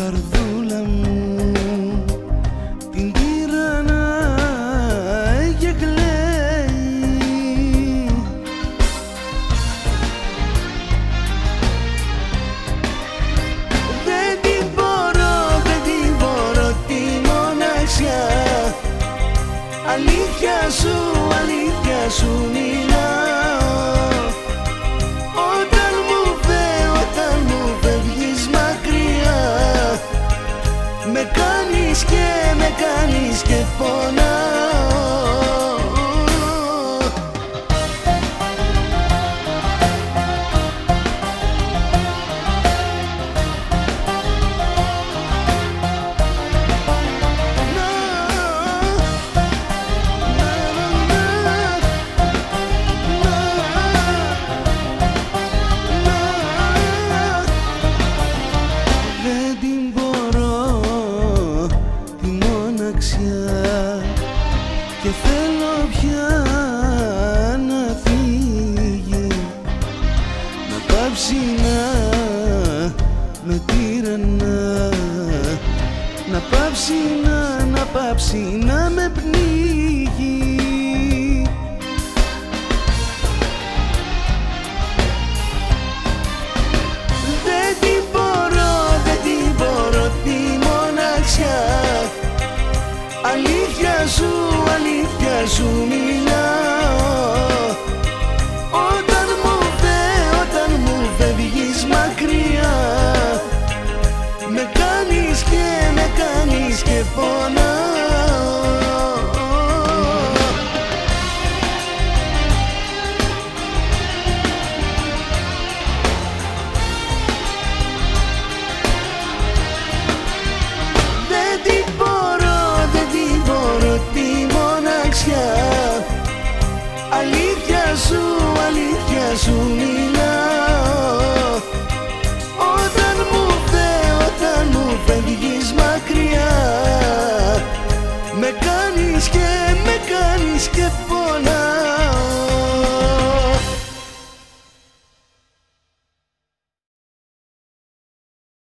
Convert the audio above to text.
καρδούλα μου την τυραννάει και κλαίει. Δεν την μπορώ τη μοναξιά. Αλήθεια σου μιλάω. Όταν μου φεύγεις μακριά, με κάνεις και πονάω. Και θέλω πια να φύγει, να πάψει να με τυραννά, να πάψει να με πνίγει. Δεν την μπορώ τη μοναξιά. Αλήθεια σου μιλάω. Όταν μου φεύγεις μακριά, με κάνεις και πονάω. Δεν την μπορώ τη μοναξιά. Αλήθεια σου μιλάω.